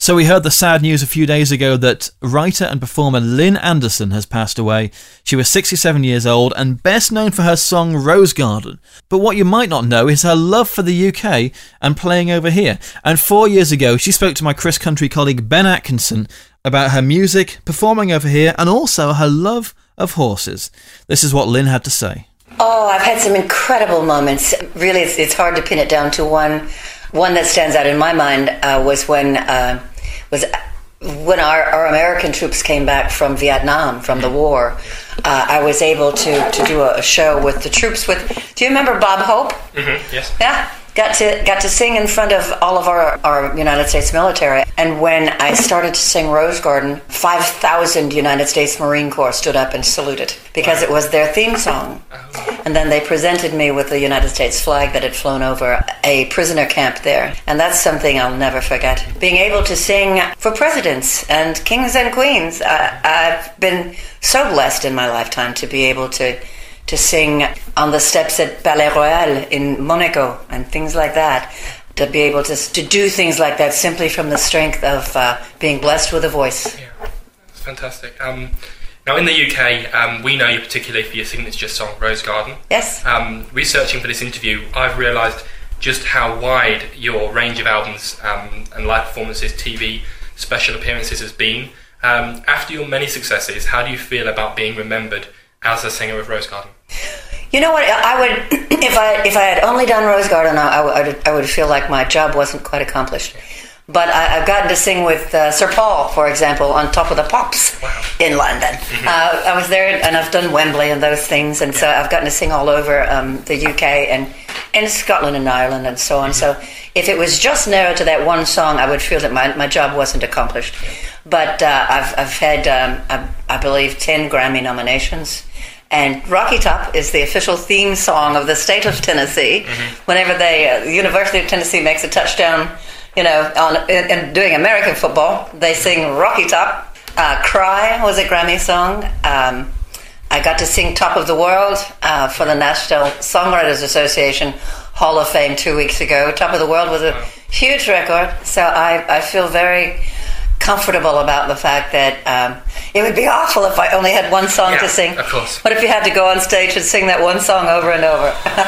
So we heard the sad news a few days ago that writer and performer Lynn Anderson has passed away. She was 67 years old and best known for her song Rose Garden. But what you might not know is her love for the UK and playing over here. And 4 years ago, she spoke to my Chris Country colleague Ben Atkinson about her music, performing over here, and also her love of horses. This is what Lynn had to say. Oh, I've had some incredible moments. Really, it's hard to pin it down to one. One that stands out in my mind was when our American troops came back from Vietnam, from the war. I was able to do a show with the troops. Do you remember Bob Hope? Mm-hmm, yes. Yeah. Got to sing in front of all of our United States military. And when I started to sing Rose Garden, 5,000 United States Marine Corps stood up and saluted because it was their theme song. And then they presented me with the United States flag that had flown over a prisoner camp there. And that's something I'll never forget. Being able to sing for presidents and kings and queens. I've been so blessed in my lifetime to be able to sing on the steps at Palais Royal in Monaco and things like that, to be able to do things like that simply from the strength of being blessed with a voice. Yeah, that's fantastic. Now in the UK, we know you particularly for your signature song, Rose Garden. Yes. Researching for this interview, I've realised just how wide your range of albums and live performances, TV, special appearances has been. After your many successes, how do you feel about being remembered as a singer of Rose Garden? You know what? I would, if I had only done Rose Garden, I would feel like my job wasn't quite accomplished. But I've gotten to sing with Sir Paul, for example, on Top of the Pops in London. Mm-hmm. I was there, and I've done Wembley and those things, and so I've gotten to sing all over the UK and Scotland and Ireland and so on. Mm-hmm. So if it was just narrowed to that one song, I would feel that my job wasn't accomplished. But I've had, I believe, 10 Grammy nominations. And Rocky Top is the official theme song of the state of Tennessee. Mm-hmm. Whenever the University of Tennessee makes a touchdown, in doing American football, they sing Rocky Top. Cry was a Grammy song. I got to sing Top of the World for the National Songwriters Association Hall of Fame 2 weeks ago. Top of the World was a huge record. So I feel very comfortable about the fact that it would be awful if I only had one song to sing. Of course. What if you had to go on stage and sing that one song over and over?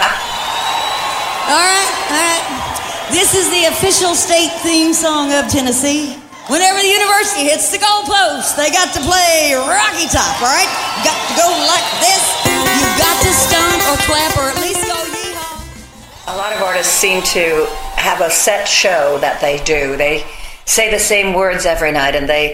All right. This is the official state theme song of Tennessee. Whenever the university hits the goalpost, they got to play Rocky Top, all right? You got to go like this. You've got to stomp or clap or at least go yeehaw. A lot of artists seem to have a set show that they do. They say the same words every night, and they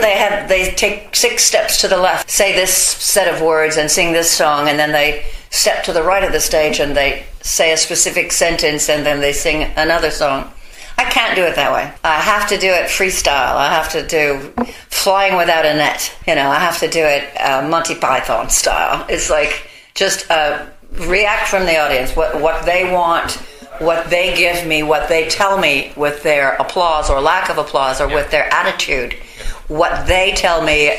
take 6 steps to the left, say this set of words and sing this song, and then they step to the right of the stage and they say a specific sentence, and then they sing another song. I can't do it that way. I have to do it freestyle. I have to do flying without a net. I have to do it Monty Python style. It's like just react from the audience, what they want, what they give me, what they tell me with their applause or lack of applause or with their attitude, what they tell me,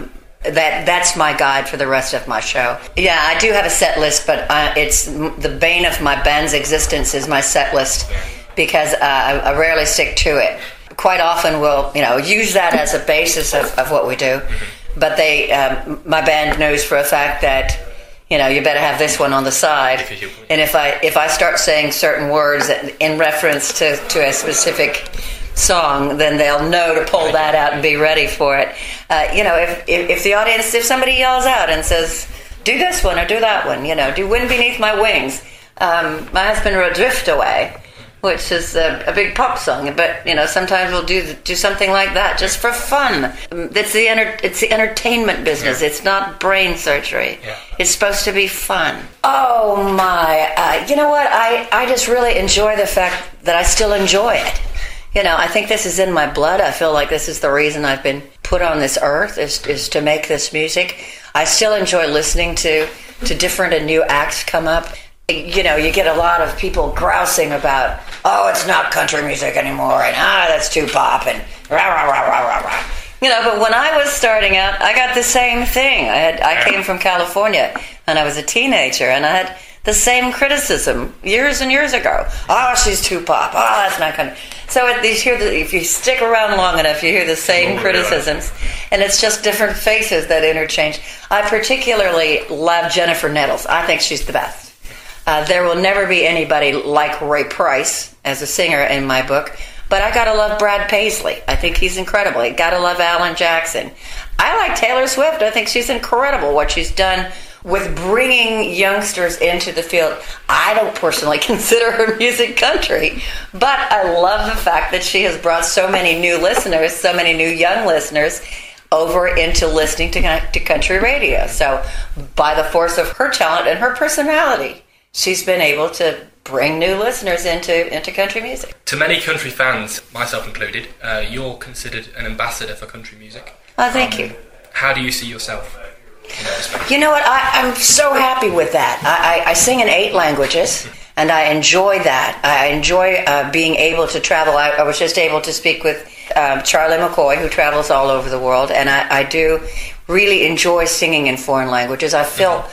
that's my guide for the rest of my show. Yeah, I do have a set list, but it's the bane of my band's existence is my set list because I rarely stick to it. Quite often we'll use that as a basis of what we do, but my band knows for a fact that you better have this one on the side. And if I start saying certain words in reference to a specific song, then they'll know to pull that out and be ready for it. If the audience, if somebody yells out and says, do this one or do that one, do Wind Beneath My Wings. My husband wrote Drift Away, which is a big pop song, but sometimes we'll do something like that just for fun. It's the entertainment business. It's not brain surgery. Yeah. It's supposed to be fun. Oh my! You know what? I just really enjoy the fact that I still enjoy it. I think this is in my blood. I feel like this is the reason I've been put on this earth is to make this music. I still enjoy listening to different and new acts come up. You get a lot of people grousing about, it's not country music anymore, and that's too pop, and rah, rah, rah, rah, rah, rah. But when I was starting out, I got the same thing. I came from California, and I was a teenager, and I had the same criticism years and years ago. She's too pop. That's not country. So if you stick around long enough, you hear the same criticisms, and it's just different faces that interchange. I particularly love Jennifer Nettles. I think she's the best. There will never be anybody like Ray Price as a singer in my book, but I gotta love Brad Paisley. I think he's incredible. I gotta love Alan Jackson. I like Taylor Swift. I think she's incredible, what she's done with bringing youngsters into the field. I don't personally consider her music country, but I love the fact that she has brought so many new listeners, so many new young listeners over into listening to country radio. So by the force of her talent and her personality, she's been able to bring new listeners into country music. To many country fans, myself included, you're considered an ambassador for country music. Oh, thank you. How do you see yourself in that respect? You know what? I'm so happy with that. I sing in 8 languages, and I enjoy that. I enjoy being able to travel. I was just able to speak with Charlie McCoy, who travels all over the world, and I do really enjoy singing in foreign languages. I've felt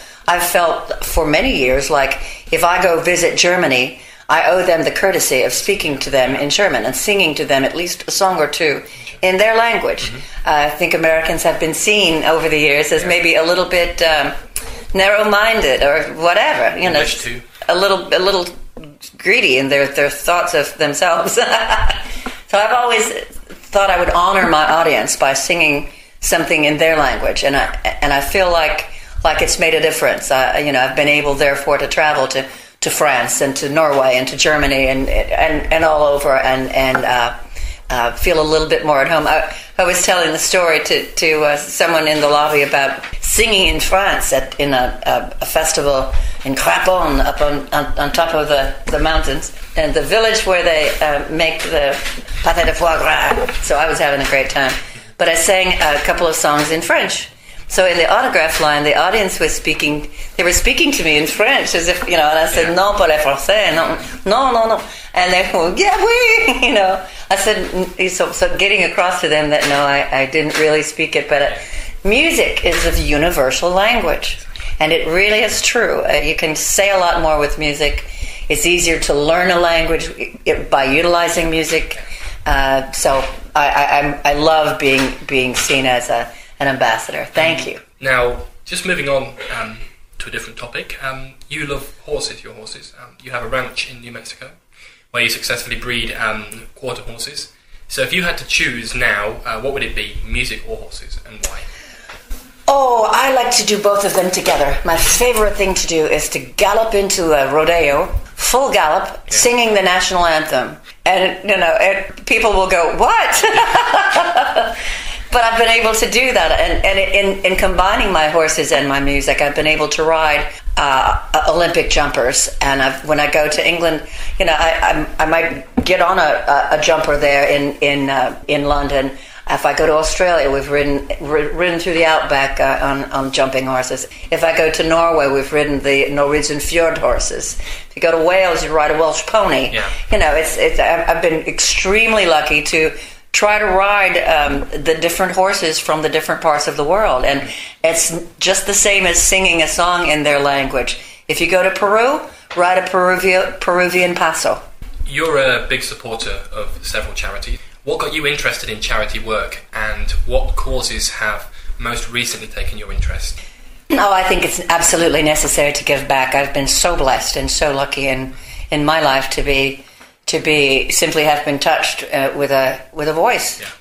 for many years like if I go visit Germany, I owe them the courtesy of speaking to them in German and singing to them at least a song or two in their language. I think Americans have been seen over the years as maybe a little bit narrow-minded or whatever, you know, a little greedy in their thoughts of themselves. So I've always thought I would honor my audience by singing something in their language, and I feel like it's made a difference. I've been able, therefore, to travel to France and to Norway and to Germany and all over and feel a little bit more at home. I was telling the story to someone in the lobby about singing in France in a festival in Craponne up on top of the mountains, and the village where they make the pâté de foie gras. So I was having a great time. But I sang a couple of songs in French. So in the autograph line, the audience was speaking. They were speaking to me in French, as if, and I said, "Non, pas le français, non." And they go, "Yeah, oui," I said, so getting across to them that no, I didn't really speak it, but music is a universal language, and it really is true. You can say a lot more with music. It's easier to learn a language by utilizing music. So I love being seen as an ambassador. Thank you. Now, just moving on to a different topic. You love horses, your horses. You have a ranch in New Mexico where you successfully breed quarter horses. So if you had to choose now, what would it be, music or horses, and why? Oh, I like to do both of them together. My favorite thing to do is to gallop into a rodeo, full gallop, singing the national anthem. And, people will go, "What?" But I've been able to do that, and in combining my horses and my music, I've been able to ride Olympic jumpers. And when I go to England, I might get on a jumper there in London. If I go to Australia, we've ridden through the outback on jumping horses. If I go to Norway, we've ridden the Norwegian fjord horses. If you go to Wales, you ride a Welsh pony. Yeah. I've been extremely lucky to try to ride the different horses from the different parts of the world. And it's just the same as singing a song in their language. If you go to Peru, ride a Peruvian paso. You're a big supporter of several charities. What got you interested in charity work, and what causes have most recently taken your interest? I think it's absolutely necessary to give back. I've been so blessed and so lucky in my life to be simply have been touched with a voice. Yeah.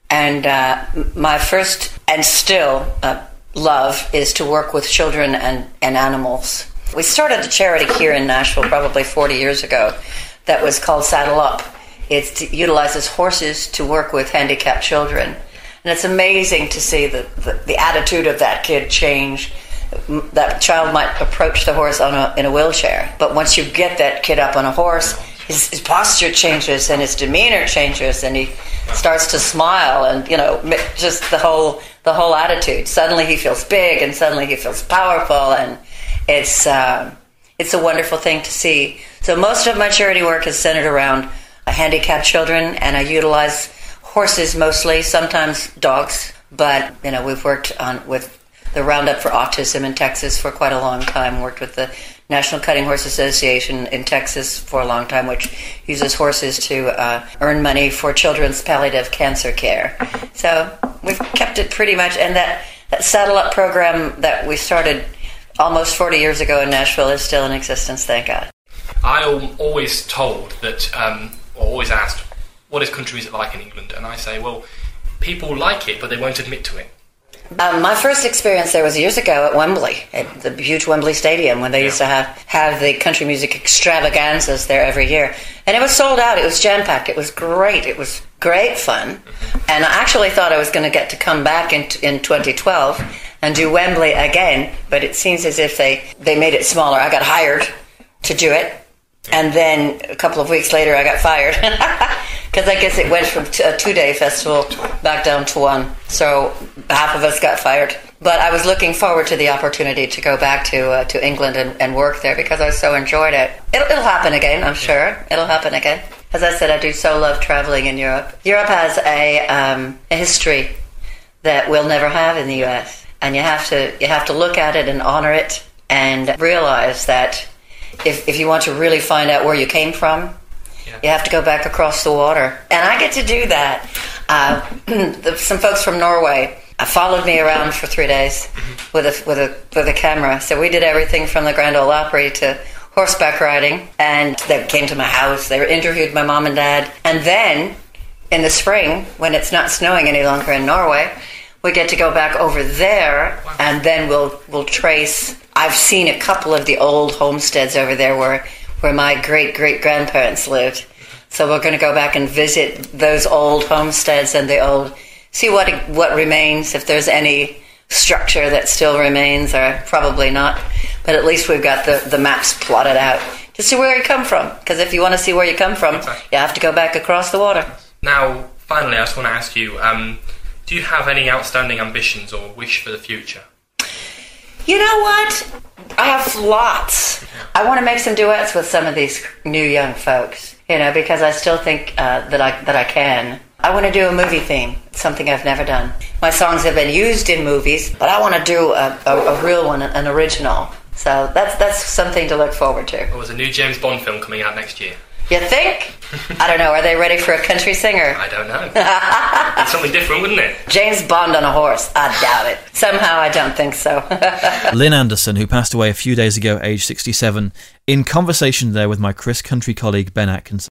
And my first and still love is to work with children and animals. We started a charity here in Nashville probably 40 years ago that was called Saddle Up. It utilizes horses to work with handicapped children. And it's amazing to see the attitude of that kid change. That child might approach the horse in a wheelchair, but once you get that kid up on a horse, his posture changes and his demeanor changes, and he starts to smile, and just the whole attitude. Suddenly he feels big, and suddenly he feels powerful, and it's a wonderful thing to see. So most of my charity work is centered around handicapped children, and I utilize horses mostly, sometimes dogs. But we've worked with the Roundup for Autism in Texas for quite a long time. Worked with the National Cutting Horse Association in Texas for a long time, which uses horses to earn money for children's palliative cancer care. So we've kept it pretty much, and that Saddle Up program that we started almost 40 years ago in Nashville is still in existence, thank God. I am always told that, or always asked, what is country music like in England? And I say, well, people like it, but they won't admit to it. My first experience there was years ago at Wembley, at the huge Wembley Stadium, when they used to have the country music extravaganzas there every year. And it was sold out. It was jam-packed. It was great. It was great fun. And I actually thought I was going to get to come back in 2012 and do Wembley again, but it seems as if they made it smaller. I got hired to do it, and then a couple of weeks later I got fired. Because I guess it went from a 2-day festival back down to one. So half of us got fired. But I was looking forward to the opportunity to go back to England and work there because I so enjoyed it. It'll happen again, I'm sure. It'll happen again. As I said, I do so love traveling in Europe. Europe has a history that we'll never have in the U.S. And you have to look at it and honor it and realize that if you want to really find out where you came from, you have to go back across the water. And I get to do that. Some folks from Norway followed me around for 3 days with a camera. So we did everything from the Grand Ole Opry to horseback riding. And they came to my house. They interviewed my mom and dad. And then in the spring, when it's not snowing any longer in Norway, we get to go back over there. And then we'll trace. I've seen a couple of the old homesteads over there where my great-great-grandparents lived. So we're going to go back and visit those old homesteads and see what remains, if there's any structure that still remains, or probably not. But at least we've got the maps plotted out to see where you come from. Because if you want to see where you come from, you have to go back across the water. Now, finally, I just want to ask you, do you have any outstanding ambitions or wish for the future? You know what? I have lots. I want to make some duets with some of these new young folks, because I still think that I can. I want to do a movie theme, something I've never done. My songs have been used in movies, but I want to do a real one, an original. So that's something to look forward to. Well, there's a new James Bond film coming out next year. You think? I don't know. Are they ready for a country singer? I don't know. It's something different, wouldn't it? James Bond on a horse. I doubt it. Somehow I don't think so. Lynn Anderson, who passed away a few days ago, aged 67, in conversation there with my Chris Country colleague Ben Atkinson.